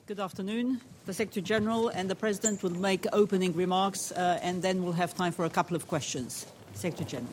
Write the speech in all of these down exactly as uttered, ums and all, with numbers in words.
Good afternoon. The Secretary General and the President will make opening remarks uh, and then we'll have time for a couple of questions. Secretary General.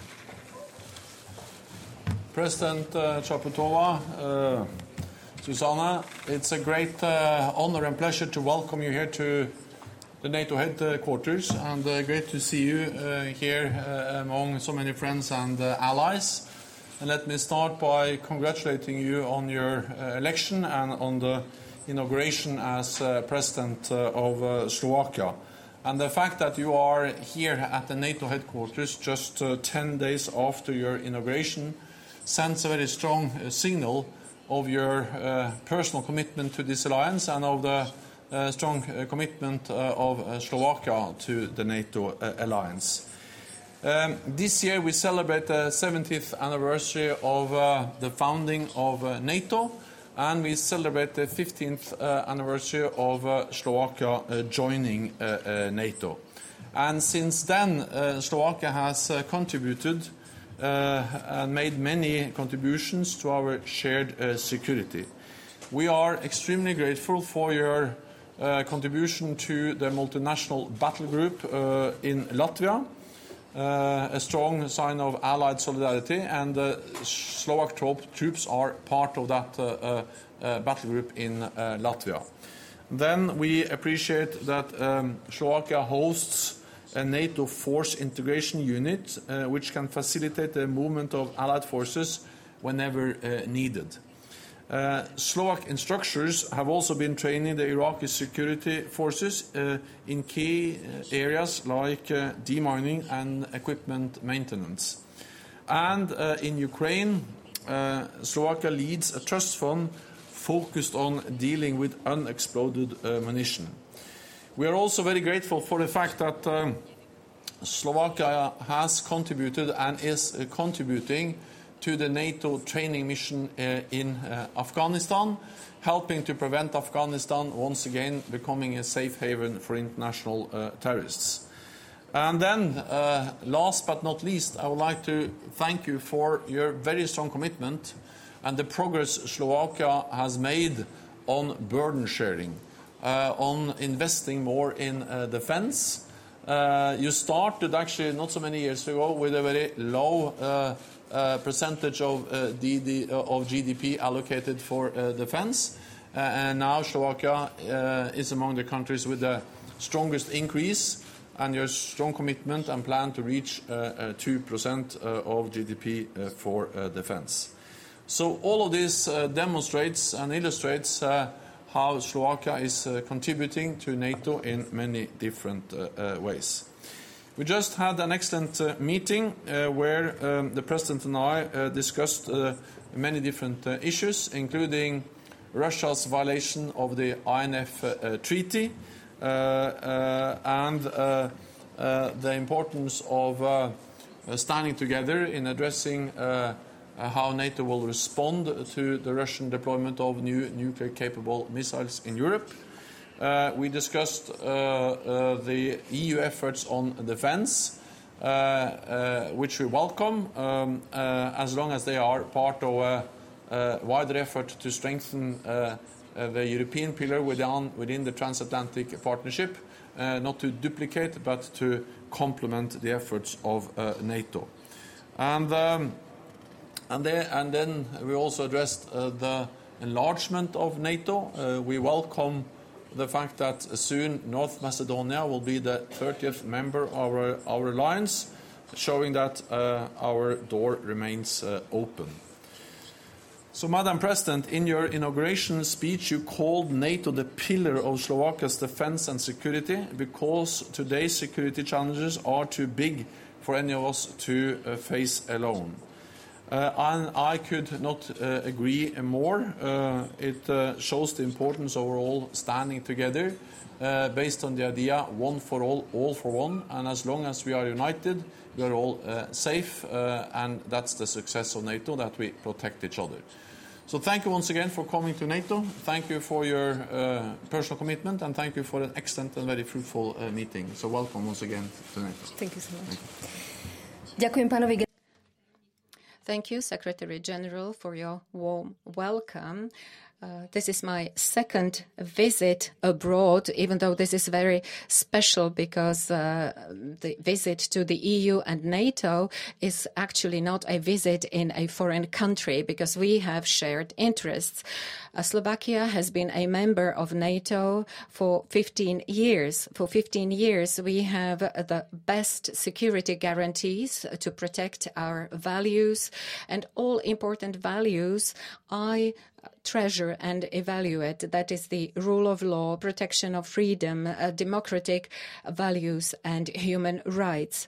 President uh, Chaputova, uh, Susanna, it's a great uh, honor and pleasure to welcome you here to the NATO headquarters, and uh, great to see you uh, here uh, among so many friends and uh, allies. And let me start by congratulating you on your uh, election and on the inauguration as uh, President uh, of uh, Slovakia. And the fact that you are here at the NATO headquarters just uh, ten days after your inauguration sends a very strong uh, signal of your uh, personal commitment to this alliance and of the uh, strong uh, commitment uh, of uh, Slovakia to the NATO uh, alliance. Um, this year we celebrate the seventieth anniversary of uh, the founding of uh, NATO, and we celebrate the fifteenth uh, anniversary of uh, Slovakia uh, joining uh, uh, NATO. And since then, uh, Slovakia has uh, contributed uh, and made many contributions to our shared uh, security. We are extremely grateful for your uh, contribution to the multinational battle group uh, in Latvia, Uh, a strong sign of allied solidarity, and the uh, Slovak troops are part of that uh, uh, uh, battle group in uh, Latvia. Then we appreciate that um, Slovakia hosts a NATO force integration unit uh, which can facilitate the movement of allied forces whenever uh, needed. Uh, Slovak instructors have also been training the Iraqi security forces uh, in key uh, areas like uh, demining and equipment maintenance. And uh, in Ukraine, uh, Slovakia leads a trust fund focused on dealing with unexploded uh, munition. We are also very grateful for the fact that um, Slovakia has contributed and is uh, contributing to the NATO training mission uh, in uh, Afghanistan, helping to prevent Afghanistan once again becoming a safe haven for international uh, terrorists. And then, uh, last but not least, I would like to thank you for your very strong commitment and the progress Slovakia has made on burden sharing, uh, on investing more in uh, defense. Uh, you started actually not so many years ago with a very low uh, Uh, percentage of, uh, D D, uh, of G D P allocated for uh, defense, uh, and now Slovakia uh, is among the countries with the strongest increase, and your strong commitment and plan to reach uh, uh, two percent uh, of G D P uh, for uh, defense. So all of this uh, demonstrates and illustrates uh, how Slovakia is uh, contributing to NATO in many different uh, uh, ways. We just had an excellent uh, meeting uh, where um, the President and I uh, discussed uh, many different uh, issues, including Russia's violation of the I N F uh, uh, treaty uh, uh, and uh, uh, the importance of uh, uh, standing together in addressing uh, uh, how NATO will respond to the Russian deployment of new nuclear-capable missiles in Europe. Uh, we discussed uh, uh, the E U efforts on defense, uh, uh, which we welcome, um, uh, as long as they are part of a, a wider effort to strengthen uh, uh, the European pillar within, within the transatlantic partnership, uh, not to duplicate but to complement the efforts of uh, NATO. And, um, and, they, and then we also addressed uh, the enlargement of NATO. Uh, we welcome the fact that soon North Macedonia will be the thirtieth member of our, our alliance, showing that uh, our door remains uh, open. So, Madam President, in your inauguration speech, you called NATO the pillar of Slovakia's defense and security because today's security challenges are too big for any of us to uh, face alone. Uh, and I could not uh, agree more. Uh, it uh, shows the importance of all standing together uh, based on the idea one for all, all for one. And as long as we are united, we are all uh, safe. Uh, and that's the success of NATO, that we protect each other. So thank you once again for coming to NATO. Thank you for your uh, personal commitment. And thank you for an excellent and very fruitful uh, meeting. So welcome once again to NATO. Thank you so much. Ďakujem pánovi. Thank you, Secretary General, for your warm welcome. Uh, this is my second visit abroad, even though this is very special because uh, the visit to the E U and NATO is actually not a visit in a foreign country because we have shared interests. Uh, Slovakia has been a member of NATO for fifteen years. For fifteen years, we have the best security guarantees to protect our values, and all important values I treasure and evaluate. That is the rule of law, protection of freedom, uh, democratic values, and human rights.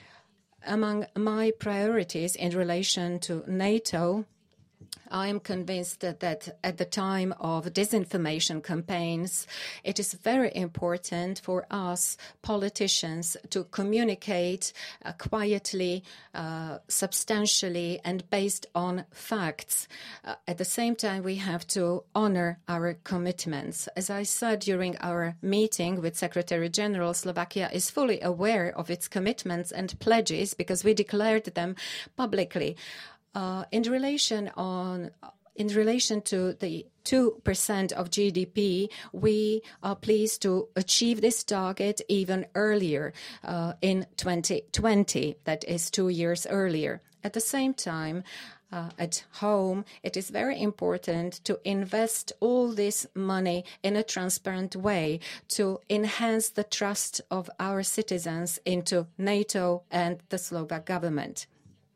Among my priorities in relation to NATO, I am convinced that, that at the time of disinformation campaigns, it is very important for us politicians to communicate uh, quietly, uh, substantially, and based on facts. Uh, at the same time, we have to honor our commitments. As I said during our meeting with Secretary General, Slovakia is fully aware of its commitments and pledges because we declared them publicly. Uh, in relation on, in relation to the two percent of G D P, we are pleased to achieve this target even earlier, uh, in twenty twenty, that is two years earlier. At the same time, uh, at home, it is very important to invest all this money in a transparent way to enhance the trust of our citizens into NATO and the Slovak government.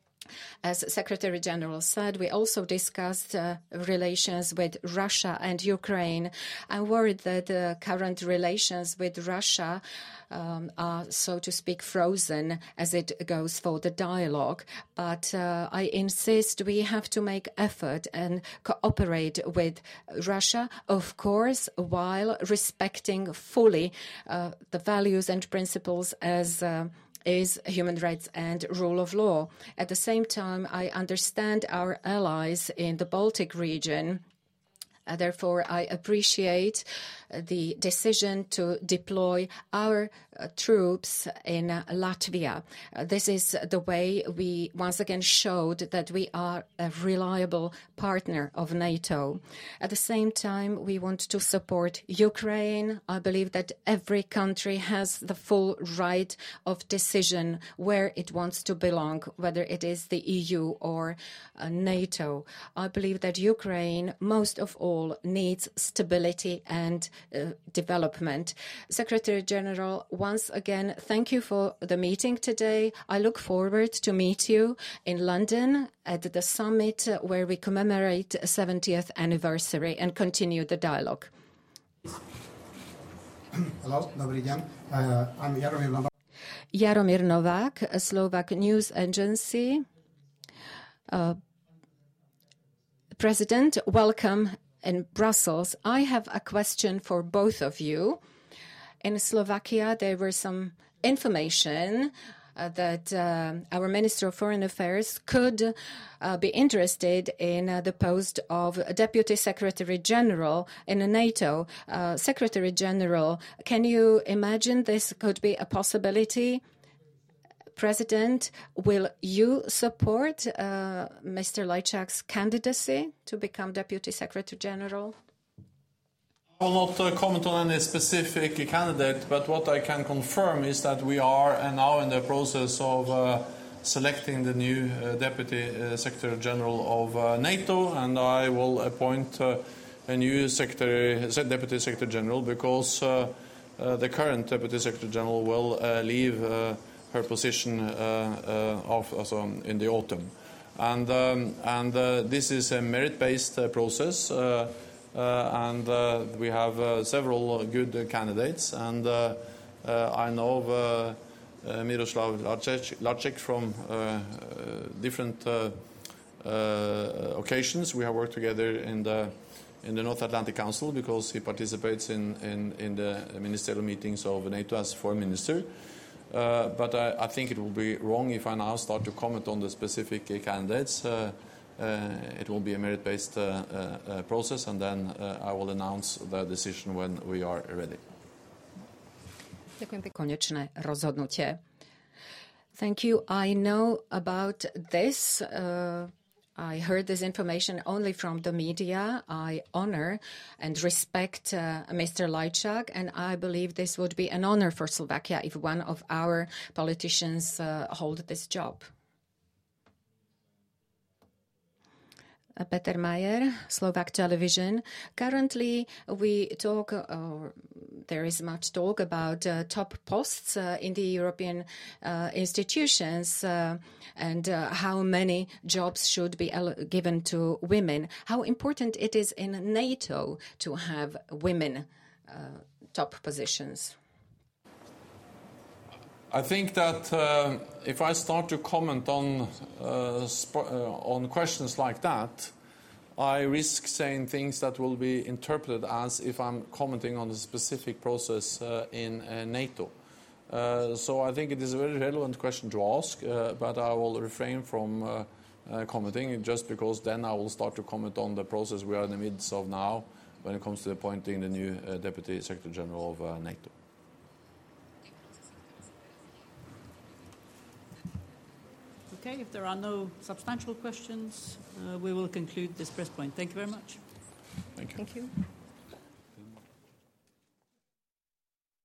As Secretary General said, we also discussed uh, relations with Russia and Ukraine. I'm worried that the current relations with Russia um, are, so to speak, frozen as it goes for the dialogue. But uh, I insist we have to make effort and cooperate with Russia, of course, while respecting fully uh, the values and principles as uh, is human rights and rule of law. At the same time, I understand our allies in the Baltic region. Uh, therefore, I appreciate uh, the decision to deploy our uh, troops in uh, Latvia. Uh, this is the way we once again showed that we are a reliable partner of NATO. At the same time, we want to support Ukraine. I believe that every country has the full right of decision where it wants to belong, whether it is the E U or uh, NATO. I believe that Ukraine, most of all, needs stability and uh, development. Secretary General, once again, thank you for the meeting today. I look forward to meet you in London at the summit where we commemorate the seventieth anniversary and continue the dialogue. Hello, dobrý deň. Uh, I'm Jaromír Novák. Jaromír Novák, a Slovak news agency. Uh, President, welcome in Brussels. I have a question for both of you. In Slovakia, there were some information uh, that uh, our Minister of Foreign Affairs could uh, be interested in uh, the post of Deputy Secretary General in NATO. Uh, Secretary General, can you imagine this could be a possibility? President, will you support uh, Mister Lajčák's candidacy to become Deputy Secretary General? I will not uh, comment on any specific candidate, but what I can confirm is that we are uh, now in the process of uh, selecting the new uh, Deputy uh, Secretary General of uh, NATO, and I will appoint uh, a new Secretary, Deputy Secretary General because uh, uh, the current Deputy Secretary General will uh, leave uh, her position uh, uh, of, also in the autumn. And, um, and uh, this is a merit-based uh, process, uh, uh, and uh, we have uh, several good uh, candidates. And uh, uh, I know uh, uh, Miroslav Lajčák from uh, uh, different uh, uh, occasions. We have worked together in the in the North Atlantic Council because he participates in, in, in the ministerial meetings of NATO as foreign minister. Uh, but I, I think it will be wrong if I now start to comment on the specific uh, candidates. Uh, uh, it will be a merit-based uh, uh, uh, process, and then uh, I will announce the decision when we are ready. Ďakujem pekne. Konečné rozhodnutie. Thank you. I know about this. Uh, I heard this information only from the media. I honor and respect uh, Mister Lajčák, and I believe this would be an honor for Slovakia if one of our politicians uh, hold this job. Peter Mayer, Slovak Television. Currently, we talk, or there is much talk about uh, top posts uh, in the European uh, institutions uh, and uh, how many jobs should be given to women. How important it is in NATO to have women uh, top positions. I think that uh, if I start to comment on uh, sp- uh, on questions like that, I risk saying things that will be interpreted as if I'm commenting on a specific process uh, in uh, NATO. Uh, so I think it is a very relevant question to ask, uh, but I will refrain from uh, uh, commenting just because then I will start to comment on the process we are in the midst of now when it comes to appointing the new uh, Deputy Secretary General of uh, NATO. Okay, if there are no substantial questions, uh, we will conclude this press point. Thank you very much. Thank you. Thank you.